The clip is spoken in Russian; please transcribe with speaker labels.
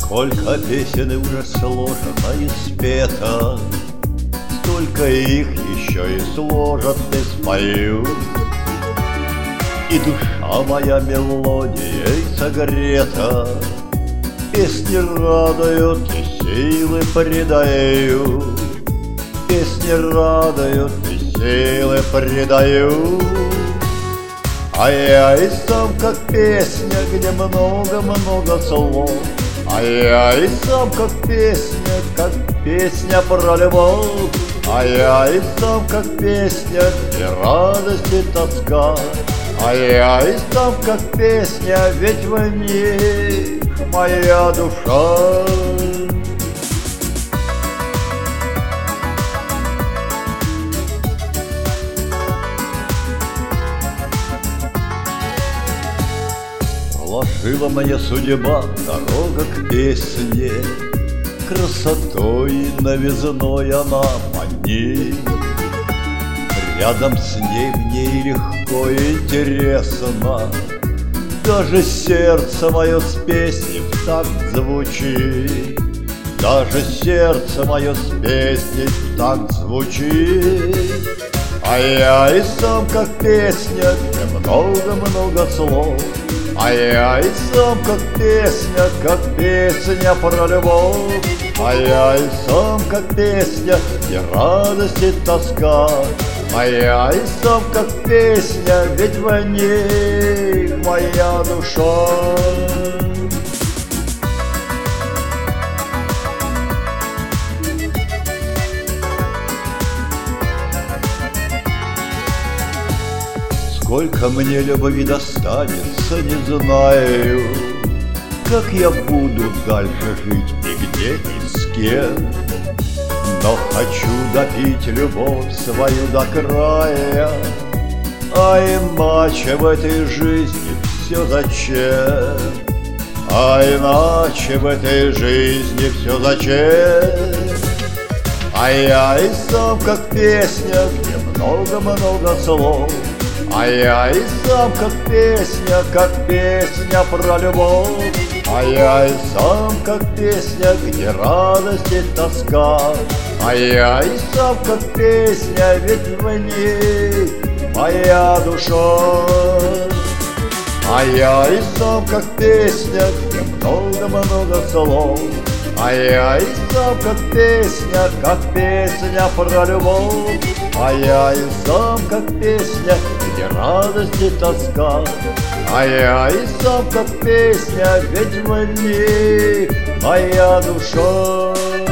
Speaker 1: Сколько песен и уже сложено и спето, столько их еще и сложат и спою. И душа моя мелодией согрета, песни радуют и силы придаю. Песни радуют и силы придаю. А я и сам как песня, где много-много слов. А я и сам как песня про любовь. А я и сам как песня, где радость и тоска. А я и сам как песня, ведь в ней моя душа. Положила мне судьба дорога к песне, красотой новизной она манит. Рядом с ней мне легко и интересно, даже сердце мое с песней в такт звучит. Даже сердце мое с песней в такт звучит. А я и сам как песня, где много-много слов. А я и сам как песня про любовь. А я и сам как песня, где радость и тоска. А я и сам как песня, ведь в ней моя душа. Сколько мне любви достанется, не знаю, как я буду дальше жить и где и с кем. Но хочу допить любовь свою до края, а иначе в этой жизни все зачем? А иначе в этой жизни все зачем? А я и сам как песня, где много-много слов. А я и сам как песня про любовь. А я и сам как песня, где радость и тоска. А я и сам как песня, ведь в ней моя душа. А я и сам как песня, где много-много слов. А я и сам как песня про любовь. А я и сам как песня, где радость и тоска. А я и сам как песня, ведь в ней моя душа.